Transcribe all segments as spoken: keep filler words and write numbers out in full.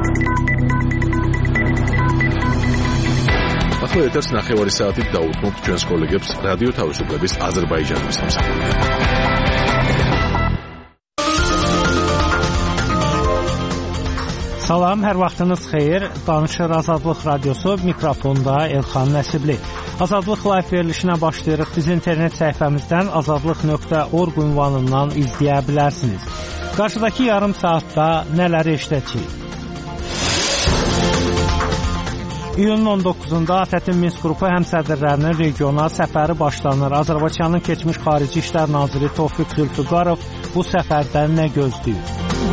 ახლა ეთერს ნახევარი საათით დაუთმობთ ჩვენს კოლეგებს რადიო თავისუფლების აზერბაიჯანის სამსახურიდან. Salam, hər vaxtınız xeyir. Danışır Azadlıq Radiosu, mikrofonda Elxan Nəsibli. Azadlıq Live verilişinə başlayırıq. Biz internet səhifəmizdən azadlıq nöqtə org ünvanından izləyə bilərsiniz. Qarşıdakı yarım saatda nələri eşidəcəyik? İyunun on doqquzunda ATƏT-in Minsk qrupu həmsədrlərinin regional səfəri başlanır. Azərbaycanın keçmiş Xarici İşlər Naziri Tofiq Zülfüqarov bu səfərdən nə gözləyir?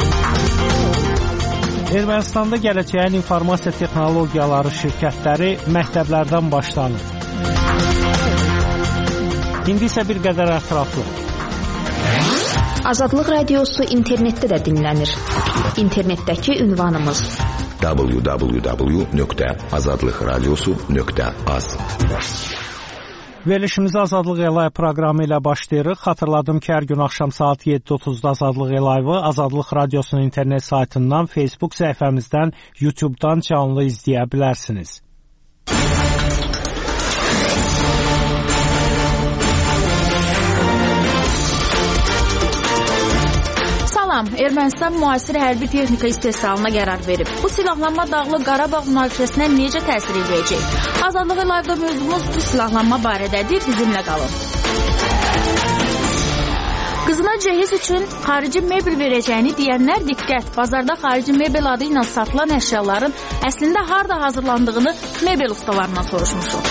Ermənistanda gələcəyin informasiya texnologiyaları şirkətləri məktəblərdən başlanır. İndi isə bir qədər ətraflı. Azadlıq Radiosu internetdə də dinlənir. İnternetdəki ünvanımız w w w nöqtə azadlıq radiosu nöqtə az. Verilişimizi Azadlıq Elay proqramı ilə başlayırıq. Xatırladım ki, hər gün axşam saat yeddi otuzda Azadlıq Elayı Azadlıq Radiosunun internet saytından, Facebook səhifəmizdən, YouTube'dan canlı izləyə bilərsiniz. Ermənistan müasir hərbi texnika istehsalına qərar verib. Bu silahlanma Dağlıq Qarabağ münaqişəsinə necə təsir edəcək? Azadlıq Live-da mövzumuz bu silahlanma barədədir. Bizimlə qalın. Qızına cehiz üçün xarici mebel verəcəyini deyənlər diqqət. Bazarda xarici mebel adı ilə satılan əşyaların əslində harda hazırlandığını mebel ustalarından soruşmuşuq.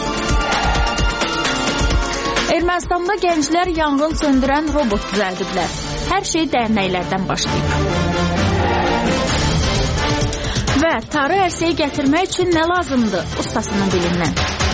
Ermənistanda gənclər yanğın söndürən robot düzəldiblər. Hər şey dərnəklərdən başlayıb. Və tarı ərsəyi gətirmək üçün nə lazımdır? Ustasının dilindən.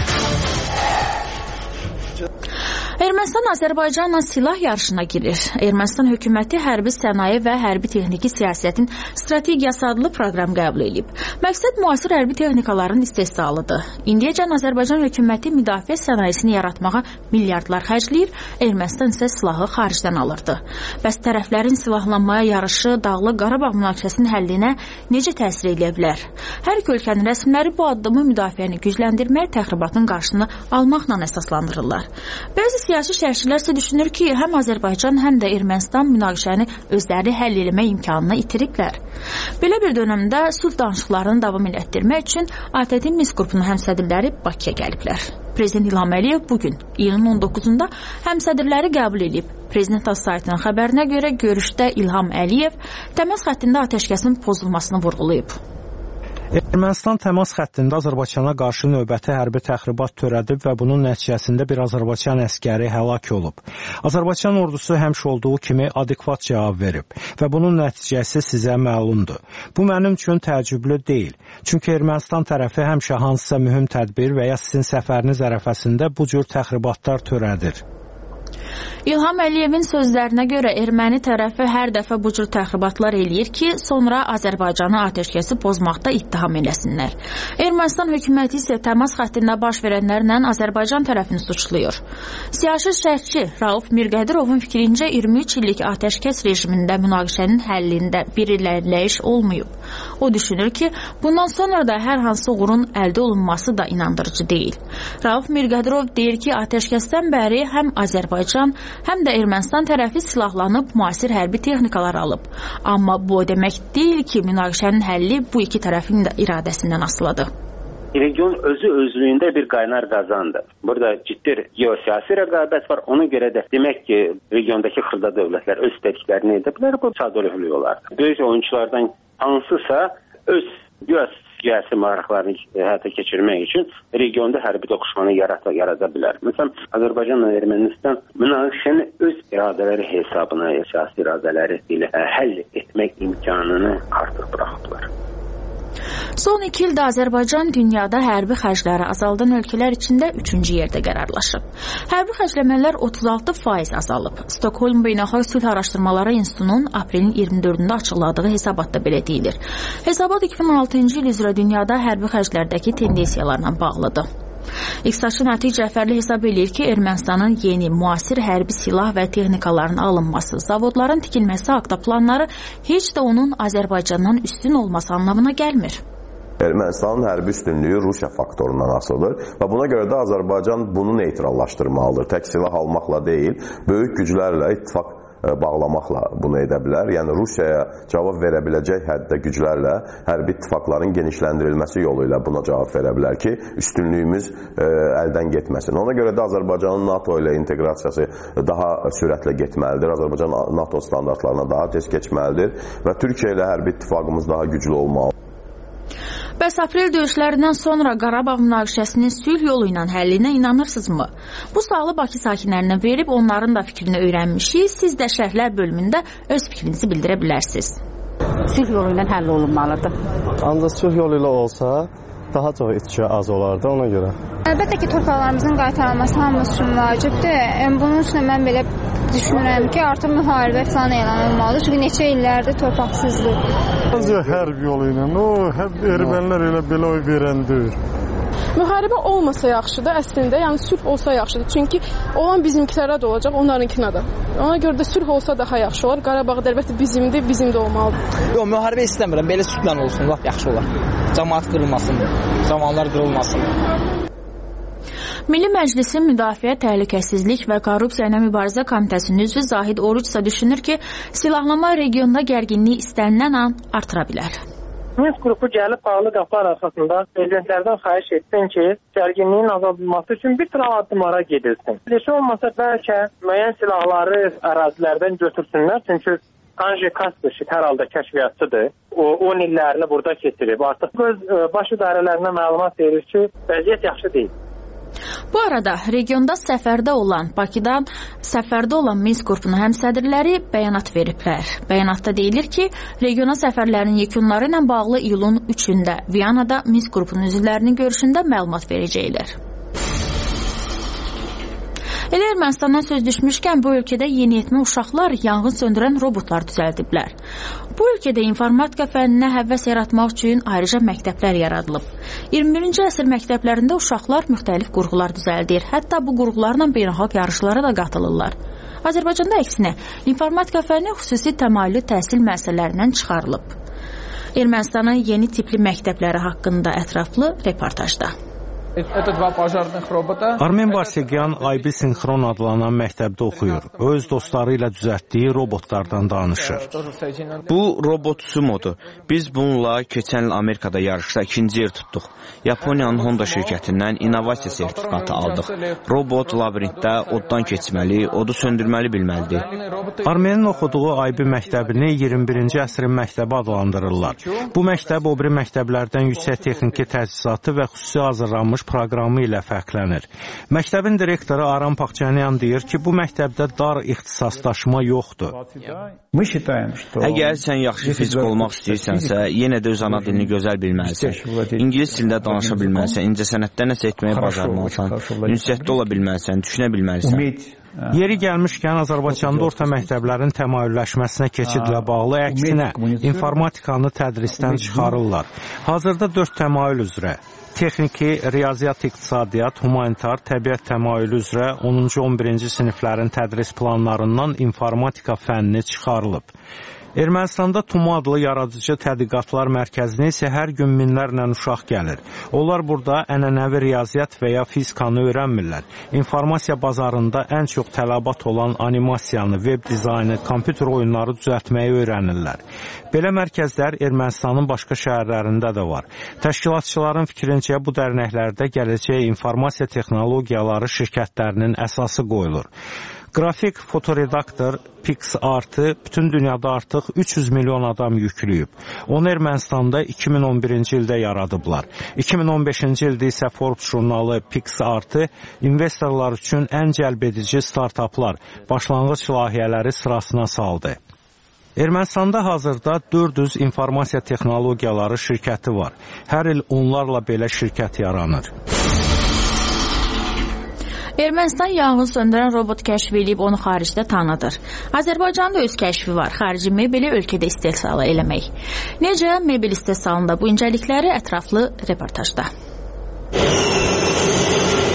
Ermənistan Azərbaycanla silah yarışına girir. Ermənistan hökuməti hərbi sənaye və hərbi texniki siyasətin strategiyası adlı proqram qəbul edib. Məqsəd müasir hərbi texnikaların istehsalıdır. İndiyəcən Azərbaycan hökuməti müdafiə sənayesini yaratmağa milyardlar xərcləyir, Ermənistan isə silahı xaricdən alırdı. Bəs tərəflərin silahlanmaya yarışı Dağlıq Qarabağ münaqişəsinin həllinə necə təsir edə bilər? Hər iki ölkənin rəsmiləri bu addımı müdafiəni gücləndirmək, təxribatın qarşısını almaqla əsaslandırırlar. Bəzi siyasi şərhçilər isə düşünür ki, həm Azərbaycan, həm də Ermənistan münaqişəni özləri həll etmək imkanını itiriblər. Belə bir dönəmdə sülh danışıqlarını davam etdirmək üçün ATƏT-in Minsk qrupunun həmsədrləri Bakıya gəliblər. Prezident İlham Əliyev bugün iyunun on doqquzunda həmsədrləri qəbul edib. Prezident saytının xəbərinə görə görüşdə İlham Əliyev təmas xəttində atəşkəsin pozulmasını vurğulayıb. Ermənistan təmas xəttində Azərbaycana qarşı növbəti hərbi təxribat törədib və bunun nəticəsində bir Azərbaycan əskəri həlak olub. Azərbaycan ordusu həmişə olduğu kimi adekvat cavab verib və bunun nəticəsi sizə məlumdur. Bu mənim üçün təəccüblü deyil. Çünki Ermənistan tərəfi həmişə hansısa mühüm tədbir və ya sizin səfəriniz ərəfəsində bu cür təxribatlar törədir. İlham Əliyevin sözlərinə görə erməni tərəfi hər dəfə bu cür təxribatlar eləyir ki, sonra Azərbaycanı atəşkəsi pozmaqda ittiham eləsinlər. Ermənistan hökuməti isə təmas xəttində baş verənlərlə Azərbaycan tərəfini suçlayır. Siyasi şərhçi Rauf Mirqədirovun fikrincə iyirmi üç illik atəşkəs rejimində münaqişənin həllində bir irəliləyiş olmayıb. O düşünür ki, bundan sonra da hər hansı uğurun əldə olunması da inandırıcı deyil. Rauf Mirqədirov deyir ki, atəşkəsdən bəri həm Azərbaycan, həm də Ermənistan tərəfi silahlanıb müasir hərbi texnikalar alıb. Amma bu o demək deyil ki, münaqişənin həlli bu iki tərəfin də iradəsindən asılıdır. Region özü özlüyündə bir qaynar qazandır. Burada ciddi geosiyasi rəqabət var. Ona görə də demək ki, regiondakı xırda dövlətlər öz istədiklərini edə bilər, bu sadəlövhlük olar. Böyük oyunculardan hansısa öz siyasi maraqlarını həyata keçirmək üçün regionda hərbi toqquşmanı yarada, yarada bilər. Məsələn, Azərbaycanla Ermənistan münaqişəni öz iradələri hesabına, siyasi iradələri ilə həll etmək imkanını artıq buraxıblar. Son iki ildə Azərbaycan dünyada hərbi xərcləri azaldan ölkələr içində üçüncü yerdə qərarlaşıb. Hərbi xərcləmələr otuz altı faiz azalıb. Stockholm Beynəlxalq Sülh Araşdırmaları İnstitutunun aprelin iyirmi dördündə açıqladığı hesabatda belə deyilir. Hesabat iki min on altıncı il üzrə dünyada hərbi xərclərdəki tendensiyalarla bağlıdır. İqtisadçı Natiq Cəfərli hesab edir ki, Ermənistanın yeni, müasir hərbi silah və texnikaların alınması, zavodların tikilməsi haqda planları heç də onun Azərbaycandan üstün olması anlamına gəlmir. Ermənistanın hərbi üstünlüyü Rusiya faktorundan asılıdır və buna görə də Azərbaycan bunu neytrallaşdırmalıdır. Tək silah almaqla deyil, böyük güclərlə ittifaq bağlamaqla bunu edə bilər. Yəni Rusiyaya cavab verə biləcək həddə güclərlə hərbi ittifaqların genişləndirilməsi yolu ilə buna cavab verə bilər ki, üstünlüyümüz ə, əldən getməsin. Ona görə də Azərbaycanın NATO ilə inteqrasiyası daha sürətlə getməlidir. Azərbaycan NATO standartlarına daha tez keçməlidir və Türkiyə ilə hərbi ittifaqımız daha güclü olmalıdır. Bəs aprel döyüşlərindən sonra Qarabağ münaqişəsinin sülh yolu ilə həllinə inanırsınızmı? Bu sualı Bakı sakinlərinə verib onların da fikrini öyrənmişik. Siz də şərhlər bölümündə öz fikrinizi bildirə bilərsiniz. Sülh yolu ilə həll olunmalıdır. Ancaq sülh yolu ilə olsa daha çox itki az olardı ona görə. Əlbəttə ki, torpaqlarımızın qaytarılması hamımız üçün vacibdir. Bunun üçün mən belə düşünürəm ki, artıq müharibə falan elan olmalıdır. Çünki neçə illərdir torpaqsızdır. Ancaq hərb yolu ilə, o, ermənilər elə belə oy verəndir. Müharibə olmasa yaxşıdır əslində, yəni sülh olsa yaxşıdır. Çünki olan bizimkilərə də olacaq, onlarınkine də. Ona görə də sülh olsa daha yaxşı olar. Qarabağ əlbəttə bizimdir, bizim də olmalıdır. Yox, müharibə istəmirəm, belə sülhlə olsun, lap yaxşı olar. Cəmaət qırılmasın, zamanlar qırılmasın. Milli Məclisin Müdafiə, Təhlükəsizlik və Korrupsiya ilə Mübarizə Komitəsinin üzvü Zahid Oruç isə düşünür ki, silahlama regionda gərginliyi istənilən an artıra bilər. Minsk qrupu gəlib bağlı qapılar arxasında prezidentlərdən xahiş etsin ki, gərginliyin azaldılması üçün bir sıra addımlara gedilsin. Heç olmasa bəlkə müəyyən silahları ərazilərdən götürsünlər, çünki Anji Kasperşik hər halda kəşfiyyatçıdır. O on illərini burada keçirib. Artıq öz baş idarələrinə məlumat verir ki, vəziyyət yaxşı deyil. Bu arada regionda səfərdə olan, Bakıdan səfərdə olan Minsk qrupunun həmsədrləri bəyanat veriblər. Bəyanatda deyilir ki, regiona səfərlərin yekunları ilə bağlı iyulun üçündə Viyanada Minsk qrupunun üzvlərinin görüşündə məlumat verəcəklər. Elə Ermənistandan söz düşmüşkən bu ölkədə yeniyetmə uşaqlar yanğın söndürən robotlar düzəldiblər. Bu ölkədə informatika fənninə həvəs yaratmaq üçün ayrıca məktəblər yaradılıb. iyirmi birinci əsr məktəblərində uşaqlar müxtəlif qurğular düzəldir. Hətta bu qurğularla beynəlxalq yarışlara da qatılırlar. Azərbaycanda əksinə, informatika fənni xüsusi təmayüllü təhsil müəssisələrindən çıxarılıb. Ermənistanın yeni tipli məktəbləri haqqında ətraflı reportajda. Armen Barsegyan Aybi Sinxron adlanan məktəbdə oxuyur. O öz dostları ilə düzəltdiyi robotlardan danışır. Bu robot sumodur. Biz bununla keçən il Amerikada yarışda ikinci yer tutduq. Yaponiyanın Honda şirkətindən innovasiya sertifikatı aldıq. Robot labirintdə oddan keçməli, odu söndürməli bilməlidir. Armenin oxuduğu Aybi məktəbini iyirmi birinci əsrin məktəbi adlandırırlar. Bu məktəb o biri məktəblərdən yüksək texniki təchizatı və xüsusi hazırlanmış proqramı ilə fərqlənir. Məktəbin direktoru Aram Paxçanyan deyir ki, bu məktəbdə dar ixtisaslaşma yoxdur. Əgər sən yaxşı fizik olmaq istəyirsənsə, yenə də öz ana dilini gözəl bilməlisən. İngilis dilində danışa bilməlisən, incəsənətdə nəsə etməyi bacarmalısan, ünsiyyətdə ola bilməlisən, düşünə bilməlisən. Yeri gəlmişkən Azərbaycanda orta məktəblərin təmayülləşməsinə keçidlə bağlı əksinə informatikanı tədrisdən çıxarırlar. Hazırda dörd təmayül üzrə texniki, riyaziyyat, iqtisadiyyat, humanitar, təbiət təmayülü üzrə onuncu on birinci siniflərin tədris planlarından informatika fənni çıxarılıb. Ermənistanda TUMO adlı yaradıcı tədqiqatlar mərkəzinə isə hər gün minlərlə uşaq gəlir. Onlar burada ənənəvi riyaziyyat və ya fizikanı öyrənmirlər. İnformasiya bazarında ən çox tələbat olan animasiyanı, web dizaynı, kompüter oyunları düzəltməyi öyrənirlər. Belə mərkəzlər Ermənistanın başqa şəhərlərində də var. Təşkilatçıların fikrincə bu dərnəklərdə gələcək informasiya texnologiyaları şirkətlərinin əsası qoyulur. Qrafik fotoredaktor PixArt-ı bütün dünyada artıq üç yüz milyon adam yüklüyüb. Onu Ermənistanda iki min on birinci ildə yaradıblar. iki min on beşinci ildə isə Forbes jurnalı PixArt-ı investorlar üçün ən cəlbedici startaplar, başlanğıc layihələri sırasına saldı. Ermənistanda hazırda dörd yüz informasiya texnologiyaları şirkəti var. Hər il onlarla belə şirkət yaranır. Ermənistan yanğın söndürən robot kəşf edib onu xaricdə tanıdır. Azərbaycanda öz kəşfi var, xarici mebeli ölkədə istehsal eləmək. Necə mebel istehsalında bu incəlikləri ətraflı reportajda.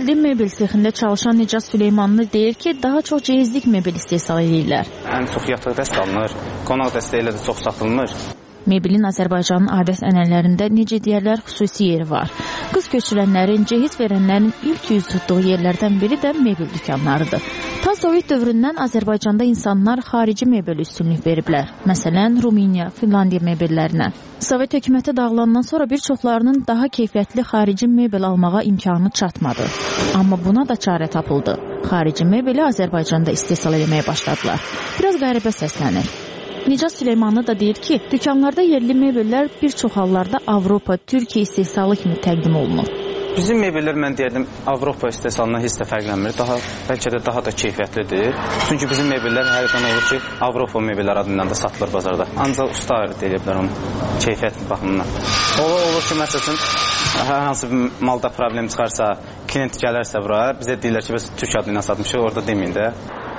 yerli mebel sexində çalışan Nicat Süleymanlı deyir ki, daha çox cehizlik mebel istehsal edirlər. Ən çox yataq dəstə alınır, qonaq dəstəyi də çox satılmır. Mebelin Azərbaycanın adət-ənənələrində necə deyərlər xüsusi yeri var. Qız köçürənlərin, cehiz verənlərin ilk yüz tutduğu yerlərdən biri də mebel dükanlarıdır. Ta Sovet dövründən Azərbaycanda insanlar xarici mebel üstünlük veriblər. Məsələn, Rumıniya, Finlandiya mebellərinə. Sovet hökuməti dağılandan sonra bir çoxlarının daha keyfiyyətli xarici mebel almağa imkanı çatmadı. Amma buna da çarə tapıldı. Xarici mebeli Azərbaycanda istehsal etməyə başladılar. Biraz qəribə səslənir. Nicat Süleymanlı da deyir ki, dükanlarda yerli mebellər bir çox hallarda Avropa, Türkiyə istehsalı kimi təqdim olunur. Bizim mebellər mən deyirdim Avropa istehsalından heç də fərqlənmir. Daha bəlkə də daha da keyfiyyətlidir. Çünki bizim mebellər hərdən olur ki, Avropa mebellər adından da satılır bazarda. Ancaq usta deyiblər onu keyfiyyət baxımından. Olur, olur ki, məsələn, hər hansı bir malda problem çıxarsa, klient gələrsə bura, bizə deyirlər ki, biz Türk adından satmışıq, orada deməyin də.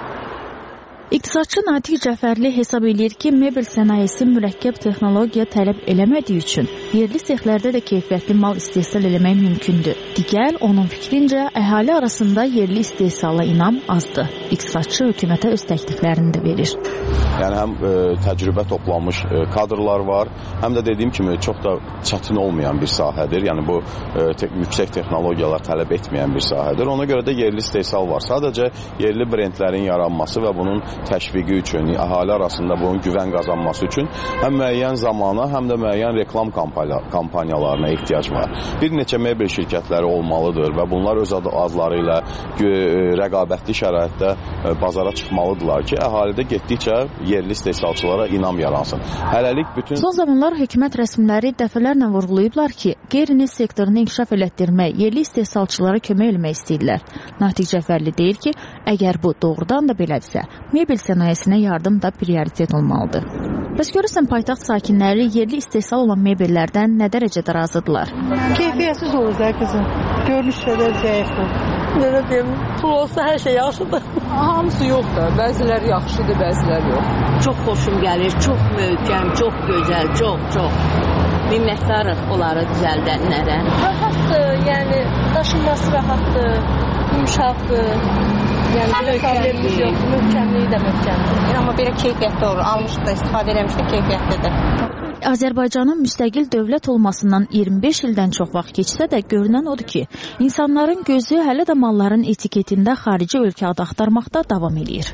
İqtisadçı Natiq Cəfərli hesab edir ki, mebel sənayesi mürəkkəb texnologiya tələb eləmədiyi üçün yerli sexlərdə də keyfiyyətli mal istehsal eləmək mümkündür. Digər, onun fikrincə, əhali arasında yerli istehsala inam azdır. İqtisadçı hökumətə öz təkliflərini də verir. Yəni həm e, təcrübə toplanmış e, kadrlar var, həm də dediyim kimi çox da çətin olmayan bir sahədir. Yəni bu e, te yüksək texnologiyalar tələb etməyən bir sahədir. Ona görə də yerli istehsal var. Sadəcə yerli brendlərin yaranması və bunun təşviqi üçün, əhali arasında bunun güvən qazanması üçün həm müəyyən zamana, həm də müəyyən reklam kampaniyalarına ehtiyac var. Bir neçə mebel şirkətləri olmalıdır və bunlar öz adları ilə rəqabətli şəraitdə bazara çıxmalıdırlar ki, əhalidə getdikcə yerli istehsalçılara inam yaransın. Hələlik bütün... Son zamanlar hökumət rəsmiləri dəfələrlə vurğulayıblar ki, qeyri-neft sektorunu inkişaf elətdirmək, yerli istehsalçılara kömək eləmək istəyirlər. Natiq Cəfərli deyir ki, əgər bu doğrudan da belədirsə, mebel sənayesinə yardım da prioritet olmalıdır. Bəs görürsən, paytaxt sakinləri yerli istehsal olan mebellərdən nə dərəcədə razıdırlar? Keyfiyyətsiz olur da qızım. Görünüşdə də zəifdir. Belə deyim, pul olsa hər şey yaxşıdır. Hamısı yoxdur. Bəziləri yaxşıdır, bəziləri yox. Çox xoşum gəlir, çox möhkəm, çox gözəl, çox, çox. Minnətdarıq onları düzəldənlərə. Rahatdır, yəni daşınması rahatdır, yumuşaqdır. Yəni belə problemimiz yox, möhkəmliyi də möhkəmdir. Amma belə keyfiyyətli olur, almışıq da, istifadə eləmişdik, keyfiyyətlidir. Azərbaycanın müstəqil dövlət olmasından iyirmi beş ildən çox vaxt keçsə də görünən odur ki, insanların gözü hələ də malların etiketində xarici ölkə adı axtarmaqda davam edir.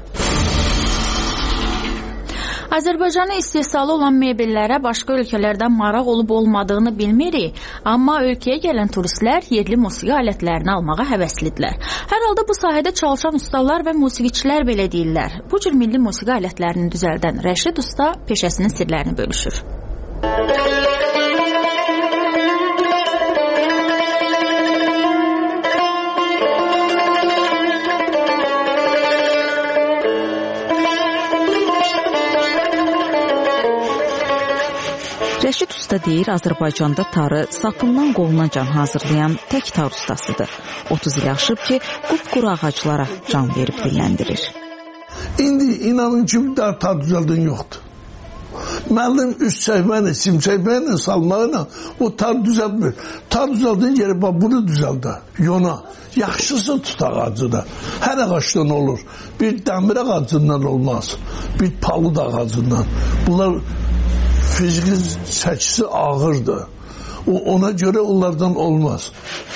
Azərbaycanın istehsalı olan mebellərə başqa ölkələrdən maraq olub olmadığını bilmirik, amma ölkəyə gələn turistlər yerli musiqi alətlərini almağa həvəslidirlər. Hər halda bu sahədə çalışan ustalar və musiqiçilər belə deyirlər. Bu cür milli musiqi alətlərini düzəldən Rəşid Usta peşəsinin sirlərini bölüşür. Rəşid Usta deyir, Azərbaycanda tarı sapından qolunacan hazırlayan tək tar ustasıdır. otuz il aşıb ki, qupquru ağaclara can verib dilləndirir. İndi inanın ki, bir daha tar düzəldən yoxdur. Müəllim üst çəkməklə, sim çəkməklə, salmaqla o tar düzəltmir. Tar düzəldən yeri bax, bunu düzəldə, yona. Yaxşısı tut ağacı da. Hər ağacdan olur. Bir dəmir ağacından olmaz. Bir palıd ağacından. Bunlar fiziki çəkisi ağırdır. O, ona görə onlardan olmaz.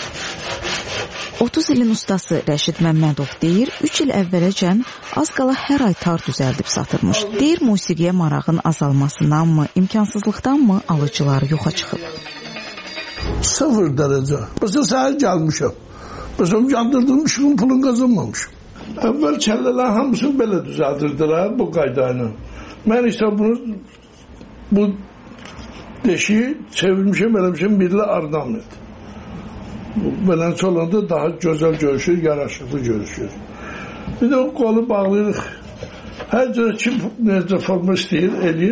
otuz ilin ustası Rəşid Məmmədov deyir, üç il əvvələcən az qala hər ay tar düzəldib satırmış. Deyir, musiqiyə marağın azalmasındanmı, imkansızlıqdanmı alıcılar yoxa çıxıb? Sıfır dərəcə. Məsələn, səhər gəlmişəm. Məsələn, yandırdığım işin pulun qazanmamışım. Əvvəl kəllələr hamısını belə düzəldirdilər bu qaydayla. Mən isə bunu bu deşiyi çevirmişəm, eləmişəm, birlə ardamdır. Beləncə olanda daha gözəl görüşür, yaraşıqlı görüşür. Bir də o qolu bağlayırıq. Hər cürə kim necə forma istəyir, eləyir.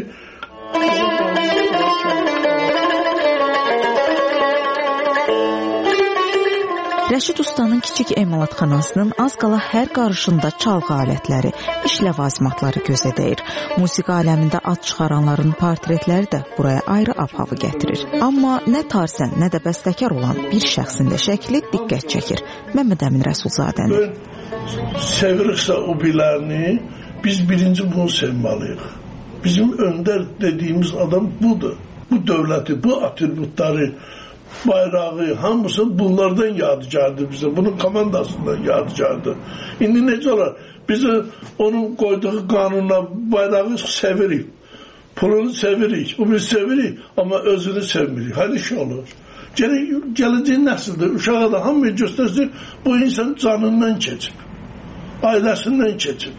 Rəşid Ustanın kiçik emalatxanasının az qala hər qarışında çalğı alətləri, iş ləvazimatları gözə dəyir. Musiqi aləmində ad çıxaranların portretləri də buraya ayrı ab-havı gətirir. Amma nə tarsən, nə də bəstəkar olan bir şəxsin də şəkli diqqət çəkir. Məmməd Əmin Rəsulzadənin. Seviriksə o bilərini, biz birinci bunu sevməliyik. Bizim öndər dediyimiz adam budur. Bu dövləti, bu atributları, bayrağı, hamısı bunlardan yadigardır bize. Bunun komandasından yadigardır. İndi necə olar? Biz onun koyduğu kanunla bayrağı sevirik. Pulunu sevirik. O biz sevirik ama özünü sevmirik. Hadi şey olur. Geleceğin nəsildir. Uşağa da hamıya göstersin. Bu insan canından keçib. Ailəsindən keçib.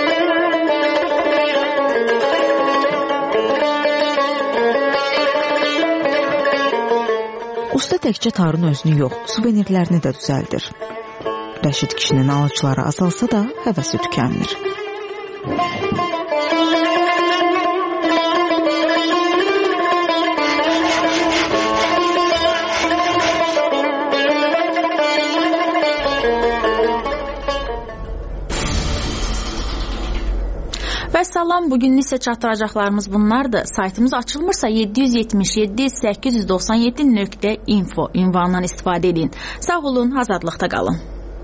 Usta təkcə tarın özünü yox, suvenirlərini də düzəldir. Rəşid kişinin alıcıları azalsa da həvəsi tükənmir. Və salam, bugün isə çatdıracaqlarımız bunlardır. Saytımız açılmırsa yeddi yüz yetmiş yeddi səkkiz yüz doxsan yeddi nöqtə info ünvanından istifadə edin. Sağ olun, azadlıqda qalın.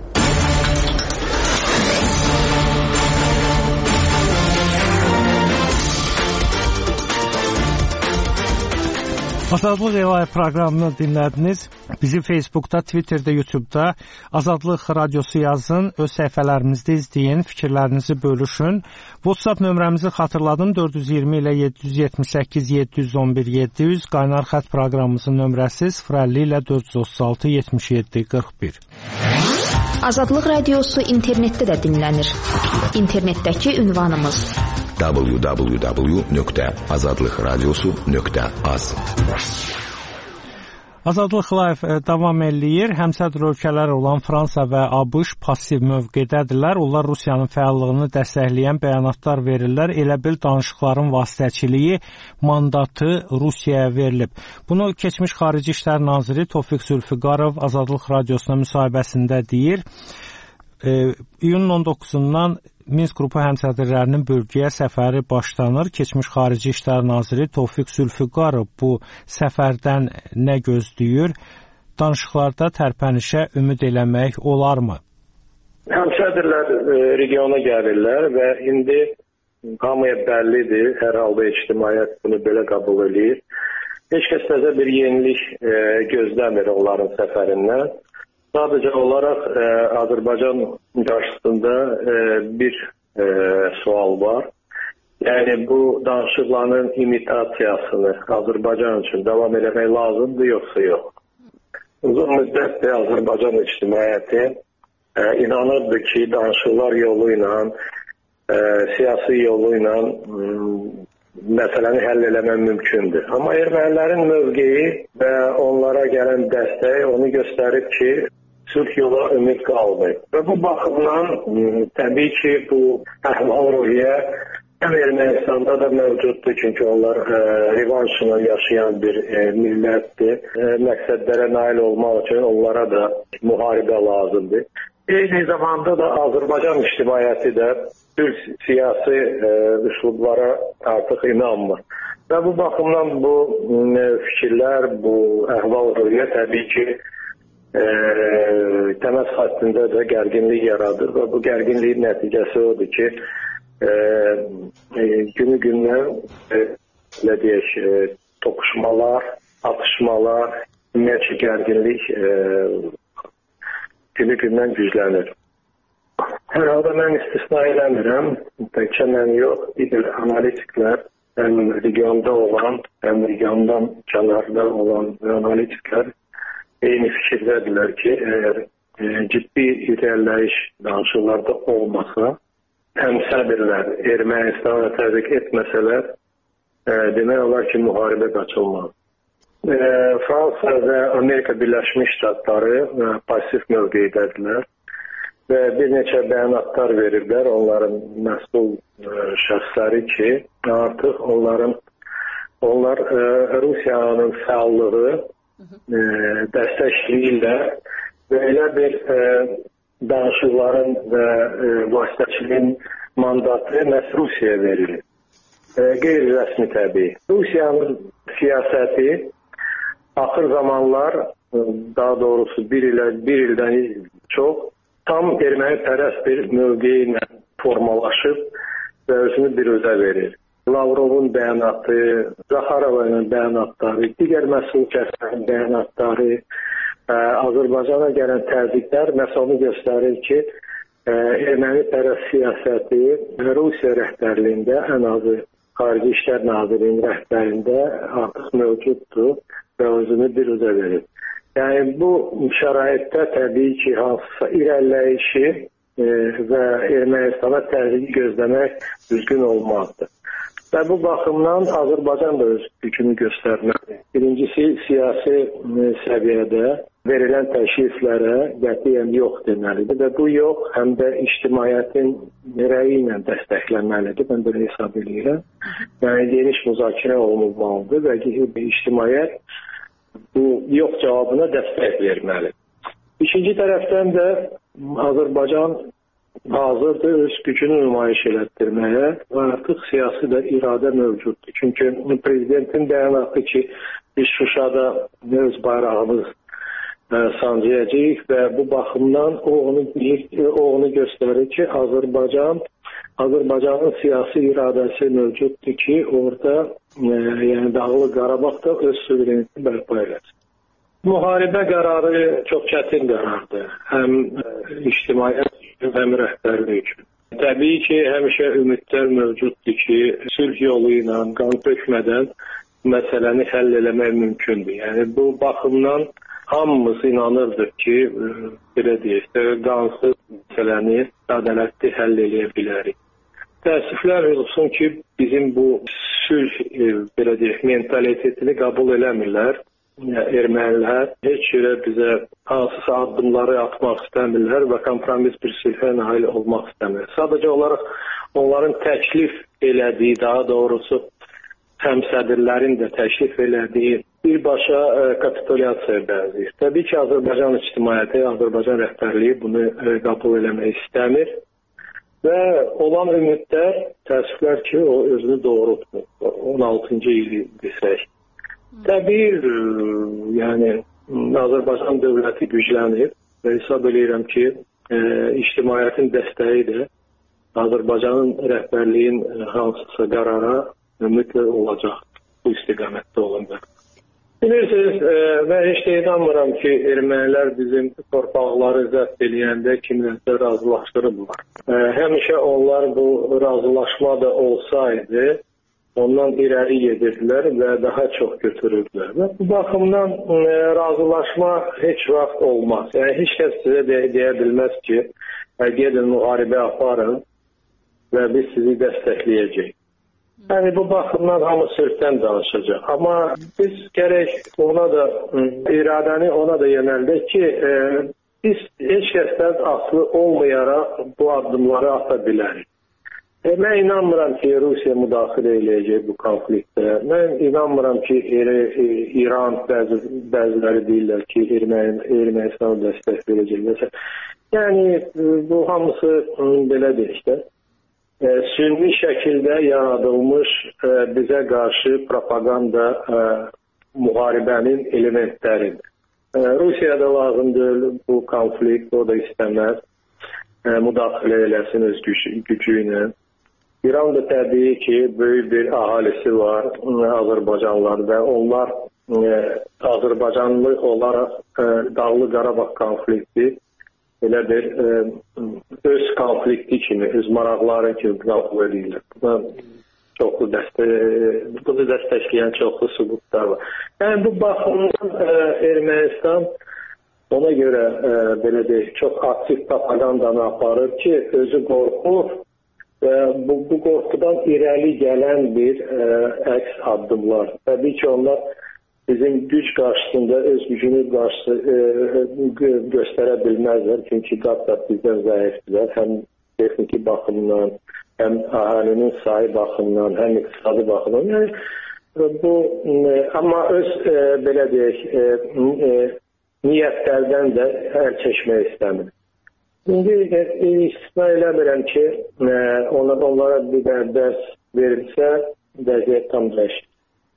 Azadlıq Ev proqramını dinlədiniz. Bizi Facebookda, Twitterdə, YouTube'da Azadlıq Radiosu yazın, öz səhifələrimizdə izləyin, fikirlərinizi bölüşün. WhatsApp nömrəmizi xatırladım, dörd yüz iyirmi ilə yeddi yüz yetmiş səkkiz yeddi yüz on bir yeddi yüz, qaynar xətt proqramımızın nömrəsi sıfır əlli ilə dörd yüz otuz altı yetmiş yeddi qırx bir. Azadlıq Radiosu internetdə də dinlənir. İnternetdəki ünvanımız w w w nöqtə azadlıq radiosu nöqtə az. Azadlıq Live davam eləyir. Həmsədr ölkələr olan Fransa və ABŞ pasiv mövqedədirlər. Onlar Rusiyanın fəallığını dəstəkləyən bəyanatlar verirlər. Elə bil danışıqların vasitəçiliyi mandatı Rusiyaya verilib. Bunu keçmiş Xarici İşlər Naziri Tofiq Zülfiqarov Azadlıq Radiosuna müsahibəsində deyir. E, iyunun on doqquzundan Minsk qrupu həmsədrlərinin bölgəyə səfəri başlanır. Keçmiş Xarici İşlər Naziri Tofiq Zülfiqarov bu səfərdən nə gözləyir? Danışıqlarda tərpənişə ümid eləmək olarmı? Həmsədrlər e, regiona gəlirlər və indi hamıya bəllidir. Hər halda ictimaiyyət bunu belə qəbul edir. Heç kəs təzə bir yenilik e, gözləmir onların səfərindən. Sadəcə olaraq e, Azərbaycan qarşısında e, bir e, sual var. Yəni bu danışıqların imitasiyasını Azərbaycan üçün davam eləmək lazımdır, yoxsa yox? Uzun müddətdir Azərbaycan ictimaiyyəti e, inanırdı ki, danışıqlar yolu ilə, e, siyasi yolu ilə məsələni həll eləmək mümkündür. Amma ermənilərin mövqeyi və onlara gələn dəstək onu göstərib ki, sülh yola ümid qalmayıb. Və bu baxımdan təbii ki, bu əhval-ruhiyyə həm Ermənistanda da mövcuddur, çünki onlar e, revanşını yaşayan bir e, millətdir. E, məqsədlərə nail olmaq üçün onlara da müharibə lazımdır. Eyni zamanda da Azərbaycan ictimaiyyəti də bir siyasi e, üslublara artıq inanmır. Və bu baxımdan bu e, fikirlər, bu əhval-ruhiyyə təbii ki, E, təməz xəttində də gərginlik yaradır və bu gərginliyin nəticəsi odur ki, e, e, günü-gündən e, nə deyək, e, toqquşmalar, atışmalar, ümumiyyətlə gərginlik e, günü-gündən güclənir. Hər halda mən istisna eləmirəm, təkcə mən yox, digər analitiklər, həm regionda olan, həm regiondan kənarda olan analitiklər eyni fikirdədirlər ki, əgər e, ciddi irəliləyiş danışıqlarda olmasa, həmsədrlər Ermənistana təzyiq etməsələr, e, demək olar ki, müharibə qaçılmaz. E, Fransa və Amerika Birləşmiş Ştatları e, pasif mövqeydədirlər və bir neçə bəyanatlar verirlər onların məsul e, şəxsləri ki, artıq onların onlar e, Rusiyanın fəallığı E, dəstəkliyi ilə Belə bir e, danışıqların və e, vasitəçiliyin mandatı məhz Rusiyaya verilir. E, qeyri-rəsmi təbii. Rusiyanın siyasəti axır zamanlar, daha doğrusu bir ilə bir ildən çox tam ermənipərəst bir mövqeyi ilə formalaşıb və özünü bir özə verir. Lavrovun bəyanatı, Zaxarovun bəyanatları, digər məsul kəslərin bəyanatları, ə, Azərbaycana gələn təzyiqlər məhz onu göstərir ki, ə, ermənipərəst siyasəti Rusiya rəhbərliyində, ən azı Xarici İşlər Nazirliyinin rəhbərində artıq mövcuddur və özünü bir özə verir. Yəni bu şəraitdə təbii ki, hansısa irəliləyişi e, və Ermənistana təzyiqi gözləmək düzgün olmazdı. Və bu baxımdan Azərbaycan da öz gücünü göstərməlidir. Birincisi, siyasi e, səviyyədə verilən təkliflərə qətiyyən yox deməlidir və bu yox həm də ictimaiyyətin rəyi ilə dəstəklənməlidir. Mən belə hesab edirəm. Yəni geniş müzakirə olunmalıdır və ictimaiyyət bu yox cavabına dəstək verməli. İkinci tərəfdən də Azərbaycan hazırdır öz gücünü nümayiş elətdirməyə və artıq siyasi də iradə mövcuddur. Çünki prezidentin bəyanatı ki, biz Şuşada öz bayrağımız sancıyacağıq və bu baxımdan o onu, o onu göstərir ki, Azərbaycan Azərbaycanın siyasi iradəsi mövcuddur ki, orada e, yəni Dağlıq Qarabağda öz suverenitini bərpa eləsin. Müharibə qərarı çox çətin qərardır. Həm e, ictimaiyyət üçün, həm rəhbərlik üçün. Təbii ki, həmişə ümidlər mövcuddur ki, sülh yolu ilə, qan tökmədən məsələni həll eləmək mümkündür. Yəni bu baxımdan hamımız inanırdıq ki, e, belə deyək, qansız məsələni ədalətli həll eləyə bilərik. Təəssüflər olsun ki, bizim bu sülh e, belə deyək, mentalitetini qəbul eləmirlər. Yəni, ermənilər heç yerə bizə hansısa addımları atmaq istəmirlər və kompromis bir sülhə nail olmaq istəmirlər. Sadəcə olaraq onların təklif elədiyi, daha doğrusu həmsədrlərin də təklif elədiyi birbaşa e, kapitulyasiyaya bənzəyir. Təbii ki, Azərbaycan ictimaiyyəti, Azərbaycan rəhbərliyi bunu e, qəbul eləmək istəmir. Və olan ümidlər, təəssüflər ki, o özünü doğrultmur. on altıncı ili desək. Təbii, yəni Azərbaycan dövləti güclənir və hesab edirəm ki, e, ictimaiyyətin dəstəyi də Azərbaycanın rəhbərliyin hansısa qərara mütləq olacaq bu istiqamətdə olanda. Bilirsiniz, e, mən heç də inanmıram ki, ermənilər bizim torpaqları zəbt eləyəndə kimlərsə razılaşdırırlar. E, həmişə onlar bu razılaşma da olsaydı, ondan irəli gedirdilər və daha çox götürürdülər. Və bu baxımdan e, razılaşma heç vaxt olmaz. Yəni, heç kəs sizə deyə, deyə bilməz ki, gedin müharibə aparın və biz sizi dəstəkləyəcəyik. Yəni bu baxımdan hamı sülhdən danışacaq. Amma biz gərək ona da iradəni ona da yönəldək ki, e, biz heç kəsdən asılı olmayaraq bu addımları ata bilərik. E, mən inanmıram ki, Rusiya müdaxilə eləyəcək bu konfliktdə. Mən inanmıram ki, e, İran bəzi, bəziləri deyirlər ki, Ermənistanı dəstək verəcək. Yəni bu hamısı belə deyək də. E, sünni şəkildə yaradılmış e, bizə qarşı propaganda e, müharibənin elementləridir. E, Rusiyada lazımdır bu konflikt, o da istəməz e, müdaxilə eləsin öz güc gücü ilə. İran da təbii ki, böyük bir əhalisi var, e, Azərbaycanlılar və onlar e, Azərbaycanlı olaraq e, Dağlıq Qarabağ konflikti elə bir e, öz konflikti kimi, öz maraqları kimi qəbul edirlər. Buna çoxlu dəstə, bunu dəstəkləyən çoxlu sübutlar var. Yəni bu baxımdan e, Ermənistan ona görə e, belə deyək, çox aktiv propagandanı aparır ki, özü qorxur və bu, bu qorxudan irəli gələn bir e, əks addımlar. Təbii ki, onlar bizim güc qarşısında öz gücünü qarşı e, göstərə bilməzlər. Çünki qat-qat bizdən zəifdirlər. Həm texniki baxımdan, həm əhalinin sayı baxımdan, həm iqtisadi baxımdan. Yəni, bu, e, amma öz e, belə deyək, e, e, niyyətlərdən də əl çəkmək istəmir. İndi istisna eləmirəm ki, onlara bir dərs verilsə, vəziyyət tam dəyişir.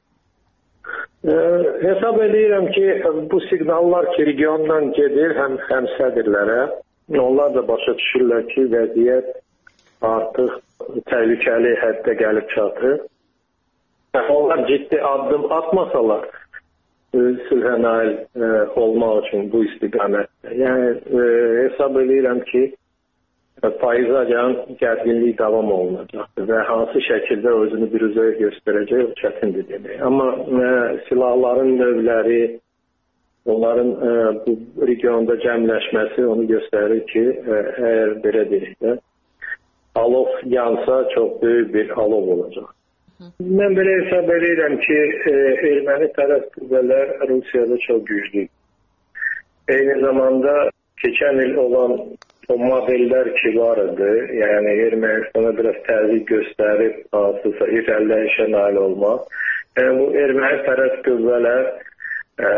Hesab edirəm ki, bu siqnallar ki, regiondan gedir həm həmsədirlərə, onlar da başa düşürlər ki, vəziyyət artıq təhlükəli həddə gəlib çatır. Onlar ciddi addım atmasalar, sülhə nail e, olmaq üçün bu istiqamətdə. Yəni e, hesab edirəm ki, faizacan gərginlik davam olunacaqdır və hansı şəkildə özünü bir üzə göstərəcək, o çətindir demək. Amma e, silahların növləri, onların e, bu regionda cəmləşməsi onu göstərir ki, e, əgər belə deyirsə, alov yansa çox böyük bir alov olacaq. Mən belə hesab edirəm ki, e, erməni tərəf qüvvələr Rusiyada çox güclüdür. Eyni zamanda keçən il olan o modellər ki var idi, yəni Ermənistana biraz təzyiq göstərib, hansısa irəliləyişə nail olmaq. Yəni bu erməni tərəf qüvvələr e,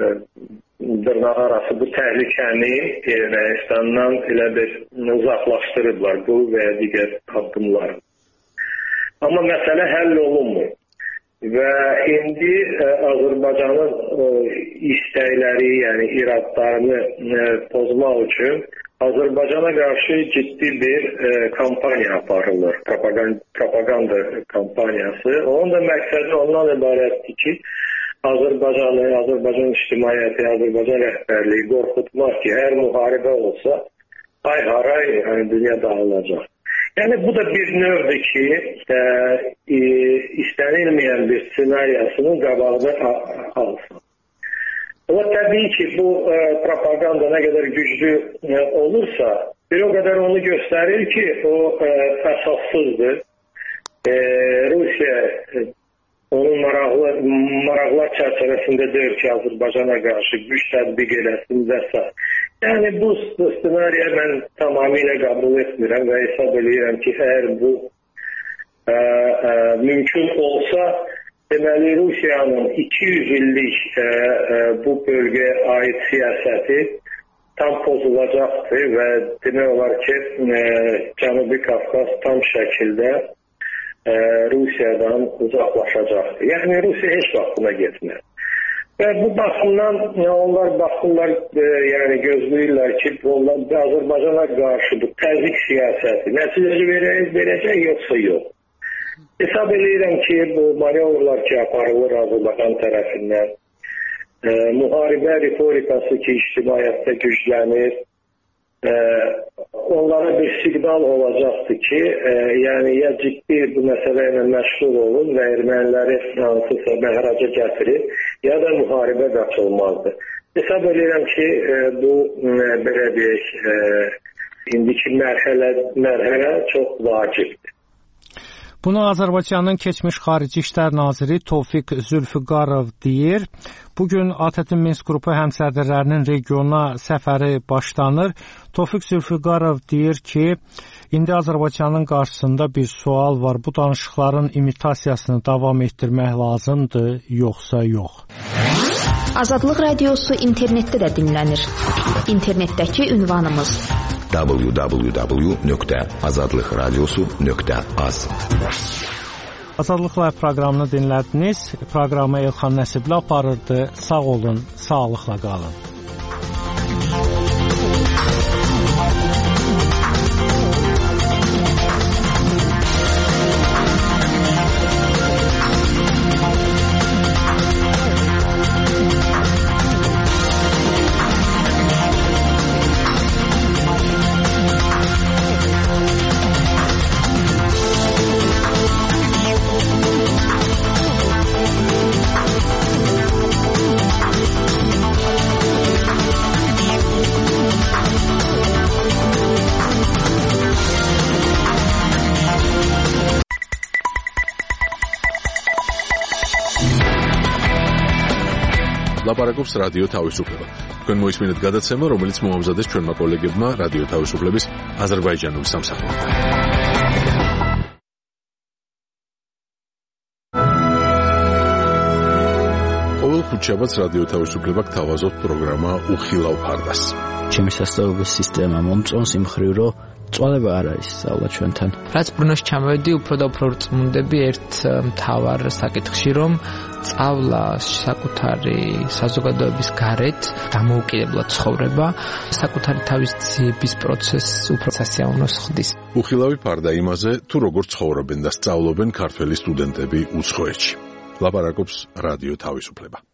dırnaq arası bu təhlükəni Ermənistandan elə bir uzaqlaşdırıblar bu və digər addımlar. Amma məsələ həll olunmur. Və indi e, Azərbaycanın e, istəkləri, yəni iradlarını e, pozmaq üçün Azərbaycana qarşı ciddi bir e, kampaniya aparılır. Propaganda, propaganda kampaniyası. Onun da məqsədi ondan ibarətdir ki, Azərbaycanı, Azərbaycan ictimaiyyəti, Azərbaycan rəhbərliyi qorxutmaq ki, hər müharibə olsa, ay haray, yəni dünya dağılacaq. Yəni bu da bir növdür ki, e, e, istənilməyən bir ssenariyasının qabağını alsın. O təbii ki, bu e, propaganda nə qədər güclü e, olursa, bir o qədər onu göstərir ki, o e, əsassızdır. E, Rusiya e, onun maraqlı, maraqlar çərçivəsində deyir ki, Azərbaycana qarşı güc tətbiq eləsin və s. Yəni bu ssenariyə mən tamamilə qəbul etmirəm və hesab edirəm ki, əgər bu ə, ə, mümkün olsa, deməli Rusiyanın iki yüz illik ə, ə, bu bölgəyə aid siyasəti tam pozulacaqdır və demək olar ki, ə, Cənubi Qafqaz tam şəkildə ə, Rusiyadan uzaqlaşacaqdır. Yəni Rusiya heç vaxt buna getmir. Və bu baxımdan onlar baxırlar, e, yəni gözləyirlər ki, onlar Azərbaycana qarşı bu təzyiq siyasəti nəticə verəcək yoxsa yox. Hesab edirəm ki, bu manevrlar ki, aparılır Azərbaycan tərəfindən, e, müharibə ritorikası ki, ictimaiyyətdə güclənir, e, onlara bir siqnal olacaqdır ki, e, yəni ya ciddi bu məsələ ilə məşğul olun və erməniləri hansısa məhraca gətirir, ya da müharibə qaçılmazdır. Hesab edirəm ki, e, bu e, belə deyək, e, indiki mərhələ, mərhələ çox vacibdir. Bunu Azərbaycanın keçmiş Xarici İşlər Naziri Tofiq Zülfüqarov deyir. Bugün ATƏT-in Minsk qrupu həmsədrlərinin regiona səfəri başlanır. Tofiq Zülfüqarov deyir ki, indi Azərbaycanın qarşısında bir sual var. Bu danışıqların imitasiyasını davam etdirmək lazımdır, yoxsa yox? Azadlıq Radiosu internetdə də dinlənir. İnternetdəki ünvanımız w w w nöqtə azadlıq radiosu nöqtə az. Azadlıqla proqramını dinlədiniz. Proqramı Elxan Nəsibli aparırdı. Sağ olun, sağlıqla qalın. ლაპარაკობს რადიო თავისუფლება. თქვენ მოისმინეთ გადაცემა, რომელიც მოამზადეს ჩვენმა კოლეგებმა რადიო თავისუფლების აზერბაიჯანული სამსახურიდან. ყოველ შაბათს რადიო თავისუფლება გთავაზობთ პროგრამა უხილავ ფარდას. ჩემი სასწავლებლების სისტემა მომწონს იმ მხრივ, რომ წვალება არ არის სწავლა ჩვენთან. რაც ბრუნოში ჩამოვედი, უფრო და უფრო წმუნდები ერთ მთავარ საკითხში, რომ სწავლა საკუთარი საზოგადოების გარეთ დამოუკიდებლად ცხოვრება, საკუთარი თავის ძიების პროცესს უფრო სასიამოვნოს ხდის. უხილავი ფარდა იმაზე, თუ როგორ ცხოვრობენ და სწავლობენ ქართველი სტუდენტები უცხოეთში. ლაპარაკობს რადიო თავისუფლება.